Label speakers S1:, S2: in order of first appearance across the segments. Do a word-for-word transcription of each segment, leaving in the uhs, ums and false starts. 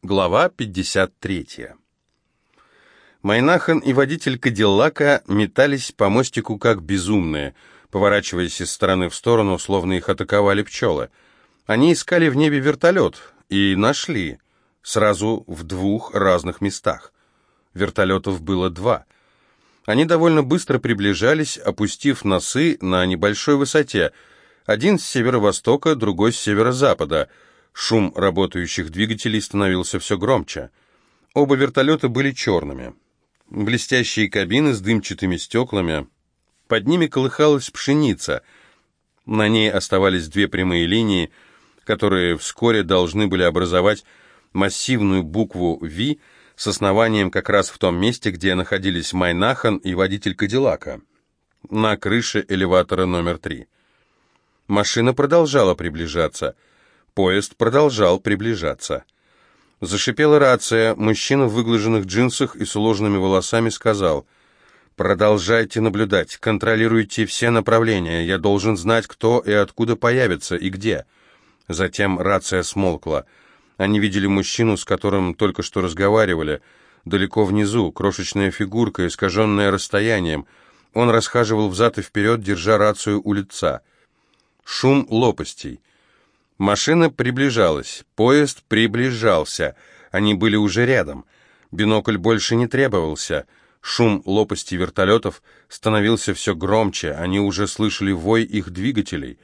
S1: Глава пятьдесят третья. Майнахан и водитель Кадиллака метались по мостику как безумные, поворачиваясь из стороны в сторону, словно их атаковали пчелы. Они искали в небе вертолет и нашли, сразу в двух разных местах. Вертолетов было два. Они довольно быстро приближались, опустив носы на небольшой высоте. Один с северо-востока, другой с северо-запада. Шум работающих двигателей становился все громче. Оба вертолета были черными. Блестящие кабины с дымчатыми стеклами. Под ними колыхалась пшеница. На ней оставались две прямые линии, которые вскоре должны были образовать массивную букву «Ви» с основанием как раз в том месте, где находились Майнахан и водитель Кадиллака, на крыше элеватора номер три. Машина продолжала приближаться. Поезд продолжал приближаться. Зашипела рация. Мужчина в выглаженных джинсах и с уложенными волосами сказал: «Продолжайте наблюдать, контролируйте все направления. Я должен знать, кто и откуда появится, и где». Затем рация смолкла. Они видели мужчину, с которым только что разговаривали. Далеко внизу, крошечная фигурка, искаженная расстоянием. Он расхаживал взад и вперед, держа рацию у лица. Шум лопастей. Машина приближалась, поезд приближался, они были уже рядом. Бинокль больше не требовался. Шум лопастей вертолетов становился все громче, они уже слышали вой их двигателей.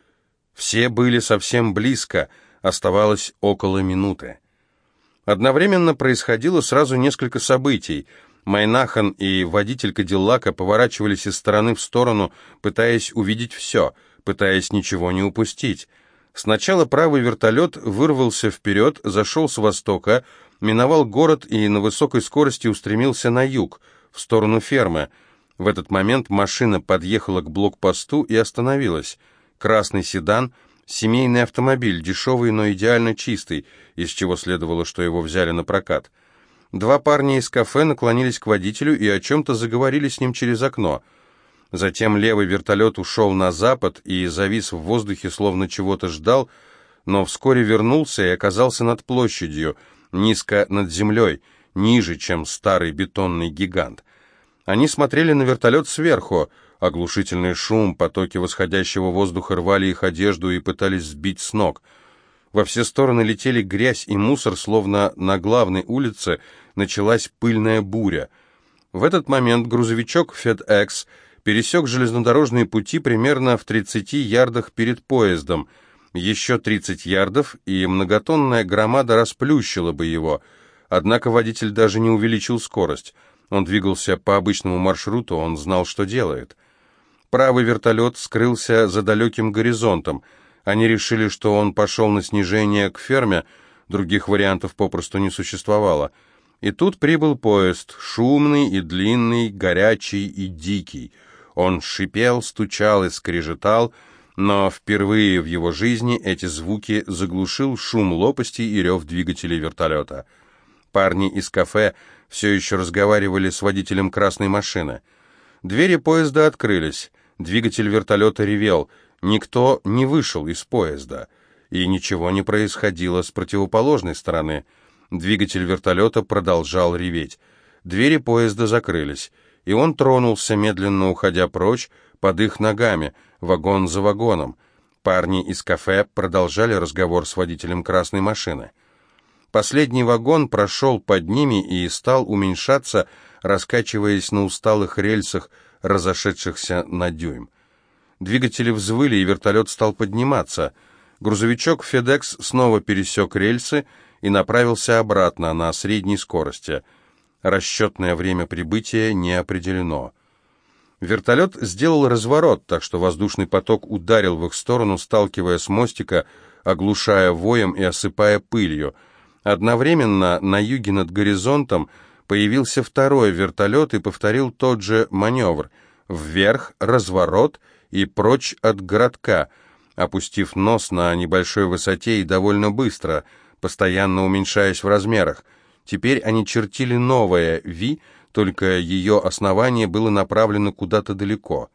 S1: Все были совсем близко, оставалось около минуты. Одновременно происходило сразу несколько событий. Майнахан и водитель Кадиллака поворачивались из стороны в сторону, пытаясь увидеть все, пытаясь ничего не упустить. Сначала правый вертолет вырвался вперед, зашел с востока, миновал город и на высокой скорости устремился на юг, в сторону фермы. В этот момент машина подъехала к блокпосту и остановилась. Красный седан, семейный автомобиль, дешевый, но идеально чистый, из чего следовало, что его взяли на прокат. Два парня из кафе наклонились к водителю и о чем-то заговорили с ним через окно. Затем левый вертолет ушел на запад и завис в воздухе, словно чего-то ждал, но вскоре вернулся и оказался над площадью, низко над землей, ниже, чем старый бетонный гигант. Они смотрели на вертолет сверху. Оглушительный шум, потоки восходящего воздуха рвали их одежду и пытались сбить с ног. Во все стороны летели грязь и мусор, словно на главной улице началась пыльная буря. В этот момент грузовичок FedEx пересек железнодорожные пути примерно в тридцати ярдах перед поездом. Еще тридцать ярдов, и многотонная громада расплющила бы его. Однако водитель даже не увеличил скорость. Он двигался по обычному маршруту, он знал, что делает. Правый вертолет скрылся за далеким горизонтом. Они решили, что он пошел на снижение к ферме, других вариантов попросту не существовало. И тут прибыл поезд, шумный и длинный, горячий и дикий. Он шипел, стучал и скрежетал, но впервые в его жизни эти звуки заглушил шум лопастей и рев двигателей вертолета. Парни из кафе все еще разговаривали с водителем красной машины. Двери поезда открылись, двигатель вертолета ревел, никто не вышел из поезда, и ничего не происходило с противоположной стороны. Двигатель вертолета продолжал реветь. Двери поезда закрылись, и он тронулся, медленно уходя прочь, под их ногами, вагон за вагоном. Парни из кафе продолжали разговор с водителем красной машины. Последний вагон прошел под ними и стал уменьшаться, раскачиваясь на усталых рельсах, разошедшихся на дюйм. Двигатели взвыли, и вертолет стал подниматься. Грузовичок FedEx снова пересек рельсы и направился обратно на средней скорости. Расчетное время прибытия не определено. Вертолет сделал разворот, так что воздушный поток ударил в их сторону, сталкивая с мостика, оглушая воем и осыпая пылью. Одновременно на юге над горизонтом появился второй вертолет и повторил тот же маневр. Вверх, разворот и прочь от городка, опустив нос на небольшой высоте и довольно быстро, постоянно уменьшаясь в размерах. Теперь они чертили новое «Ви», только ее основание было направлено куда-то далеко.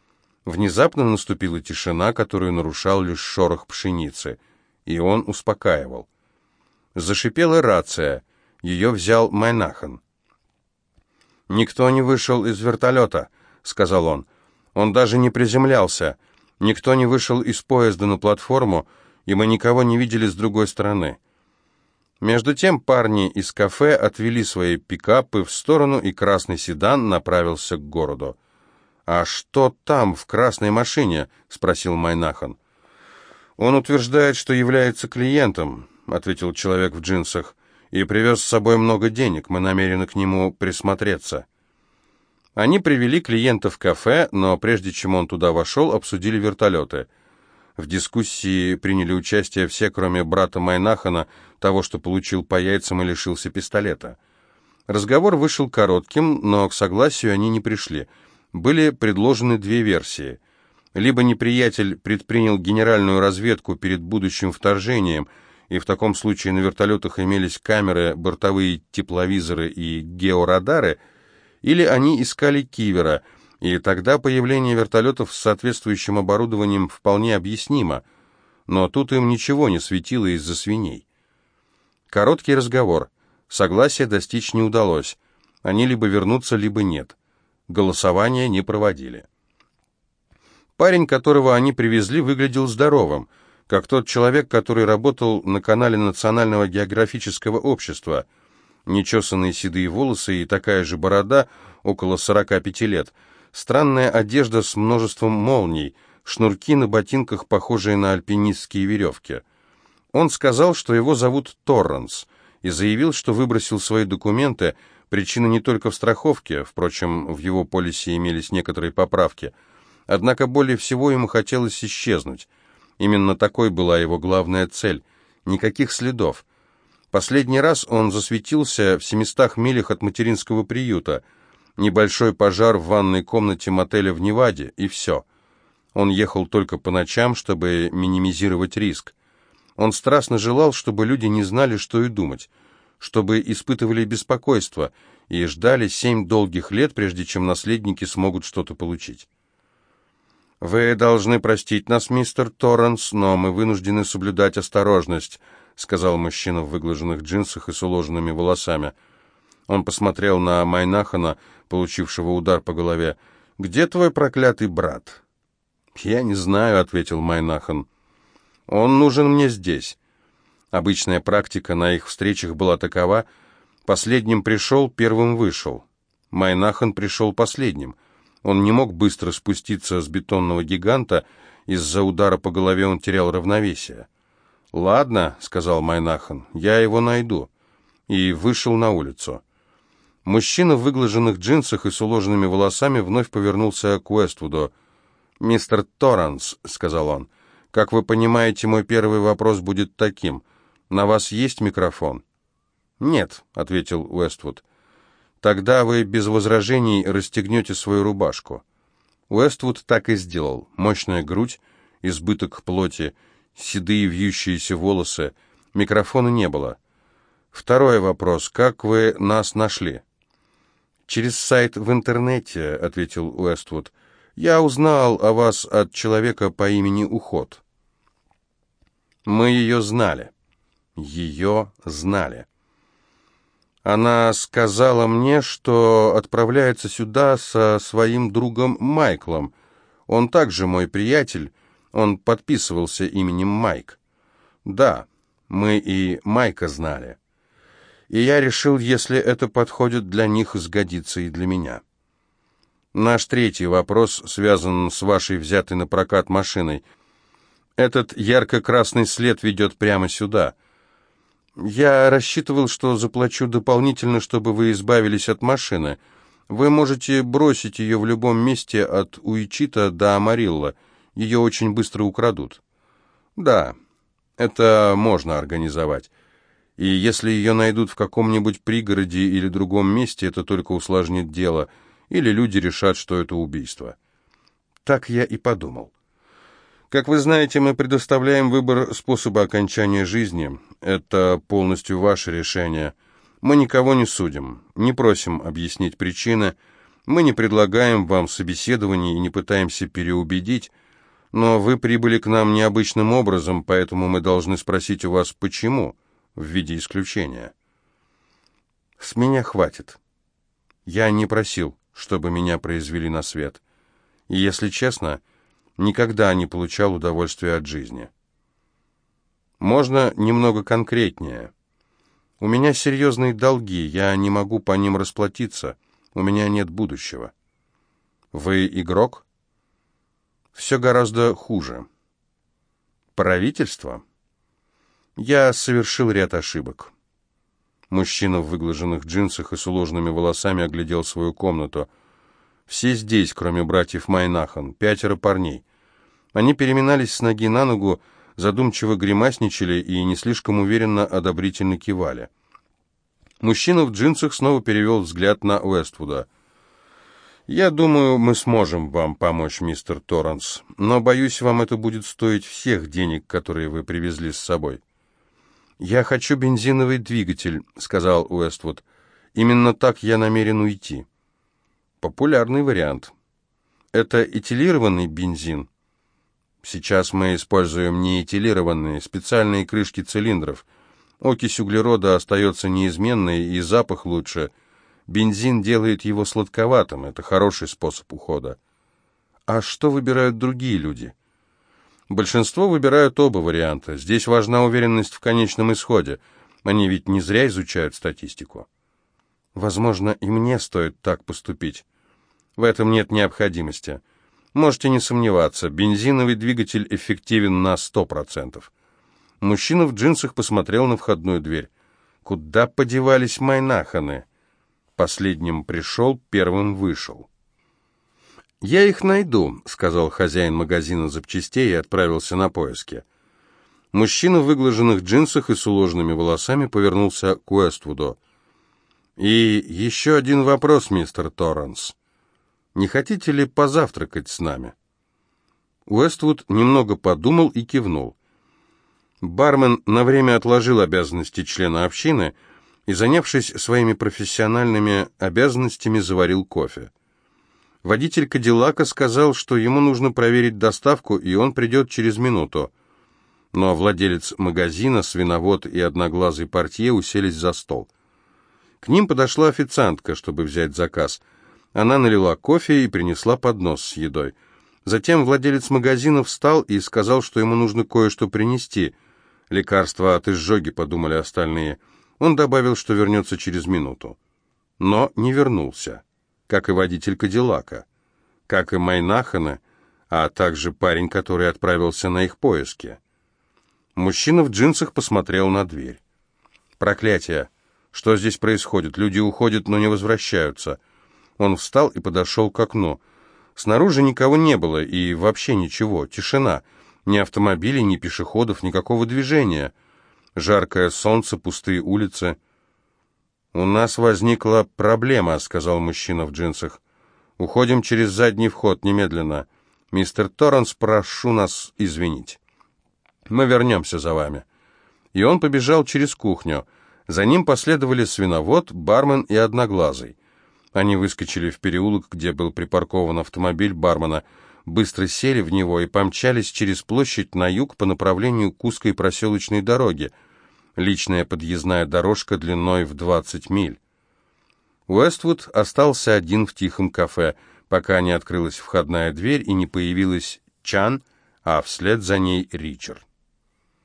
S1: Внезапно наступила тишина, которую нарушал лишь шорох пшеницы, и он успокаивал. Зашипела рация. Ее взял Майнахан. «Никто не вышел из вертолета», — сказал он. «Он даже не приземлялся. Никто не вышел из поезда на платформу, и мы никого не видели с другой стороны». Между тем парни из кафе отвели свои пикапы в сторону, и красный седан направился к городу. «А что там, в красной машине?» — спросил Майнахан. «Он утверждает, что является клиентом», — ответил человек в джинсах, «и привез с собой много денег. Мы намерены к нему присмотреться». Они привели клиента в кафе, но прежде чем он туда вошел, обсудили вертолеты. В дискуссии приняли участие все, кроме брата Майнахана, того, что получил по яйцам и лишился пистолета. Разговор вышел коротким, но к согласию они не пришли. Были предложены две версии. Либо неприятель предпринял генеральную разведку перед будущим вторжением, и в таком случае на вертолетах имелись камеры, бортовые тепловизоры и георадары, или они искали кивера, и тогда появление вертолетов с соответствующим оборудованием вполне объяснимо, но тут им ничего не светило из-за свиней. Короткий разговор. Согласия достичь не удалось. Они либо вернутся, либо нет. Голосование не проводили. Парень, которого они привезли, выглядел здоровым, как тот человек, который работал на канале Национального географического общества. Нечесанные седые волосы и такая же борода, около сорока пяти лет. Странная одежда с множеством молний, шнурки на ботинках, похожие на альпинистские веревки. Он сказал, что его зовут Торренс, и заявил, что выбросил свои документы. Причина не только в страховке, впрочем, в его полисе имелись некоторые поправки. Однако более всего ему хотелось исчезнуть. Именно такой была его главная цель. Никаких следов. Последний раз он засветился в семистах милях от материнского приюта. Небольшой пожар в ванной комнате мотеля в Неваде, и все. Он ехал только по ночам, чтобы минимизировать риск. Он страстно желал, чтобы люди не знали, что и думать, чтобы испытывали беспокойство и ждали семь долгих лет, прежде чем наследники смогут что-то получить. «Вы должны простить нас, мистер Торренс, но мы вынуждены соблюдать осторожность», сказал мужчина в выглаженных джинсах и с уложенными волосами. Он посмотрел на Майнахана, получившего удар по голове. «Где твой проклятый брат?» «Я не знаю», — ответил Майнахан. «Он нужен мне здесь». Обычная практика на их встречах была такова: последним пришел, первым вышел. Майнахан пришел последним. Он не мог быстро спуститься с бетонного гиганта, из-за удара по голове он терял равновесие. «Ладно», — сказал Майнахан, — «я его найду», и вышел на улицу. Мужчина в выглаженных джинсах и с уложенными волосами вновь повернулся к Уэствуду. «Мистер Торренс», — сказал он, — «как вы понимаете, мой первый вопрос будет таким. На вас есть микрофон?» «Нет», — ответил Уэствуд. «Тогда вы без возражений расстегнете свою рубашку». Уэствуд так и сделал. Мощная грудь, избыток плоти, седые вьющиеся волосы. Микрофона не было. «Второй вопрос. Как вы нас нашли?» «Через сайт в интернете», — ответил Уэствуд. «Я узнал о вас от человека по имени Уход». «Мы ее знали». «Ее знали». «Она сказала мне, что отправляется сюда со своим другом Майклом. Он также мой приятель. Он подписывался именем Майк». «Да, мы и Майка знали. И я решил, если это подходит для них, сгодится и для меня». «Наш третий вопрос связан с вашей взятой на прокат машиной. Этот ярко-красный след ведет прямо сюда. Я рассчитывал, что заплачу дополнительно, чтобы вы избавились от машины. Вы можете бросить ее в любом месте от Уичита до Амарилла. Ее очень быстро украдут». «Да, это можно организовать. И если ее найдут в каком-нибудь пригороде или другом месте, это только усложнит дело, или люди решат, что это убийство». Так я и подумал. Как вы знаете, мы предоставляем выбор способа окончания жизни. Это полностью ваше решение. Мы никого не судим, не просим объяснить причины, мы не предлагаем вам собеседований и не пытаемся переубедить, но вы прибыли к нам необычным образом, поэтому мы должны спросить у вас, почему. в виде исключения. С меня хватит. Я не просил, чтобы меня произвели на свет. И, если честно, никогда не получал удовольствия от жизни. Можно немного конкретнее. У меня серьезные долги, я не могу по ним расплатиться, у меня нет будущего. Вы игрок? Все гораздо хуже. Правительство? Я совершил ряд ошибок. Мужчина в выглаженных джинсах и с уложенными волосами оглядел свою комнату. Все здесь, кроме братьев Майнахан, пятеро парней. Они переминались с ноги на ногу, задумчиво гримасничали и не слишком уверенно одобрительно кивали. Мужчина в джинсах снова перевел взгляд на Уэствуда. «Я думаю, мы сможем вам помочь, мистер Торренс, но, боюсь, вам это будет стоить всех денег, которые вы привезли с собой». «Я хочу бензиновый двигатель», — сказал Уэствуд. «Именно так я намерен уйти». «Популярный вариант. Это этилированный бензин?» «Сейчас мы используем не этилированные, специальные крышки цилиндров. Окись углерода остается неизменной, и запах лучше. Бензин делает его сладковатым, это хороший способ ухода». «А что выбирают другие люди?» «Большинство выбирают оба варианта. Здесь важна уверенность в конечном исходе. Они ведь не зря изучают статистику». «Возможно, и мне стоит так поступить. В этом нет необходимости. Можете не сомневаться, бензиновый двигатель эффективен на сто процентов». Мужчина в джинсах посмотрел на входную дверь. «Куда подевались Майнаханы?» Последним пришел, первым вышел. «Я их найду», — сказал хозяин магазина запчастей и отправился на поиски. Мужчина в выглаженных джинсах и с уложенными волосами повернулся к Уэствуду. «И еще один вопрос, мистер Торренс. Не хотите ли позавтракать с нами?» Уэствуд немного подумал и кивнул. Бармен на время отложил обязанности члена общины и, занявшись своими профессиональными обязанностями, заварил кофе. Водитель Кадиллака сказал, что ему нужно проверить доставку, и он придет через минуту. Но владелец магазина, свиновод и одноглазый портье уселись за стол. К ним подошла официантка, чтобы взять заказ. Она налила кофе и принесла поднос с едой. Затем владелец магазина встал и сказал, что ему нужно кое-что принести. «Лекарство от изжоги», — подумали остальные. Он добавил, что вернется через минуту. Но не вернулся, как и водитель Кадиллака, как и Майнахана, а также парень, который отправился на их поиски. Мужчина в джинсах посмотрел на дверь. «Проклятие! Что здесь происходит? Люди уходят, но не возвращаются». Он встал и подошел к окну. Снаружи никого не было, и вообще ничего, тишина. Ни автомобилей, ни пешеходов, никакого движения. Жаркое солнце, пустые улицы. «У нас возникла проблема», — сказал мужчина в джинсах. «Уходим через задний вход немедленно. Мистер Торренс, прошу нас извинить. Мы вернемся за вами». И он побежал через кухню. За ним последовали свиновод, бармен и одноглазый. Они выскочили в переулок, где был припаркован автомобиль бармена, быстро сели в него и помчались через площадь на юг по направлению к узкой проселочной дороге. Личная подъездная дорожка длиной в двадцать миль. Уэствуд остался один в тихом кафе, пока не открылась входная дверь и не появилась Чан, а вслед за ней Ричард.